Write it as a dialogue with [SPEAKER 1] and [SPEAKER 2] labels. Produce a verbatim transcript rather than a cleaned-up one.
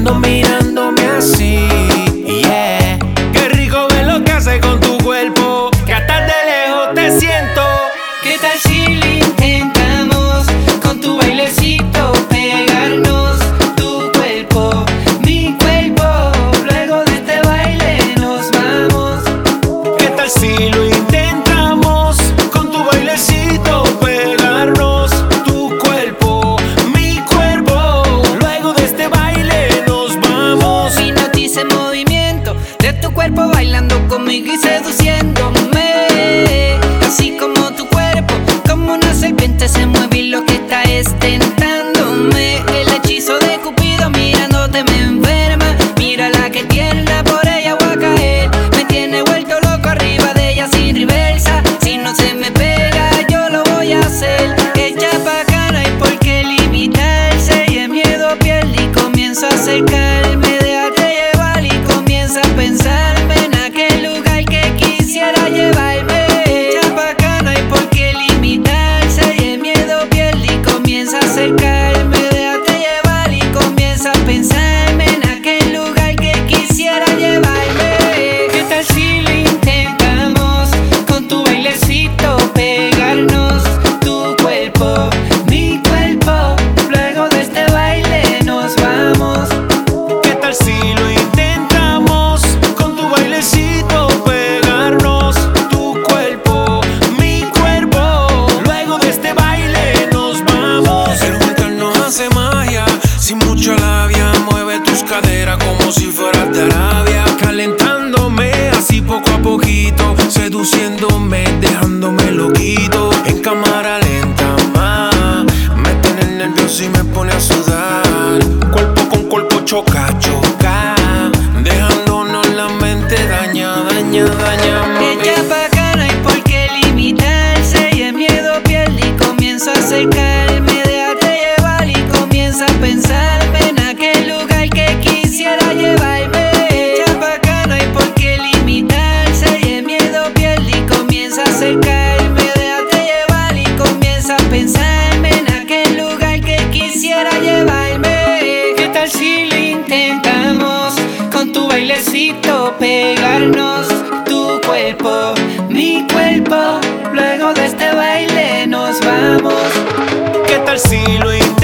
[SPEAKER 1] roncando mirándome así, yeah. Qué rico ver lo que hace con tu cuerpo, que hasta de lejos te siento.
[SPEAKER 2] ¿Qué tal si lo intentamos? Con tu bailecito pegarnos, tu cuerpo, mi cuerpo. Luego de este baile nos vamos.
[SPEAKER 1] ¿Qué tal si lo intentamos? Con tu bailecito pegarnos, tu cuerpo, mi cuerpo. Luego de este baile nos vamos.
[SPEAKER 2] Hipnotiza el movimiento de tu cuerpo bailando conmigo y seduciéndome. Así como tu cuerpo, como una serpiente se mueve y lo que está es tentándome. El hechizo de Cupido mirándote me enferma. Mírala que tierna, por ella voy a caer. Me tiene vuelto loco arriba de ella sin reversa. Si no se me pega yo lo voy a hacer. Ella bacana y por qué limitarse. Y el miedo pierde y comienzo a acercarme. Déjate llevar y comienza a pensarme en aquel lugar que quisiera llevarme. Ella bacana y por qué limitarse. Y el miedo pierde y comienza a acercarme. Déjate llevar y comienza a pensarme en aquel lugar que quisiera llevarme. ¿Qué tal si lo intentamos? Con tu bailecito pegarnos, tu cuerpo, mi cuerpo. Luego de este baile nos vamos.
[SPEAKER 1] ¿Qué tal si lo intentamos? Con tu bailecito pegarnos, tu cuerpo, mi cuerpo. Luego de este baile nos vamos. El juntarnos hace magia, sin mucha labia. Mueve tus caderas como si fueras de Arabia. Calentándome así poco a poquito, seduciéndome, dejándome loquito. En cámara lenta más, me tiene nervioso y me pone a sudar. Cuerpo con cuerpo choca, choca, dejándonos la mente daña, daña, daña, mami.
[SPEAKER 2] Ella bacana y por qué limitarse. Y el miedo pierde y comienzo a acercarme. Déjate llevar y comienza a pensarme en aquel lugar que quisiera llevarme. Ella bacana y por qué limitarse. Y el miedo pierde y comienza a acercarme. Déjate llevar y comienza a pensarme en aquel lugar que quisiera llevarme. ¿Qué tal si lo intentamos? Con tu bailecito pegarnos, tu cuerpo, mi cuerpo. Luego de este baile nos vamos.
[SPEAKER 1] ¿Qué tal si lo intentamos?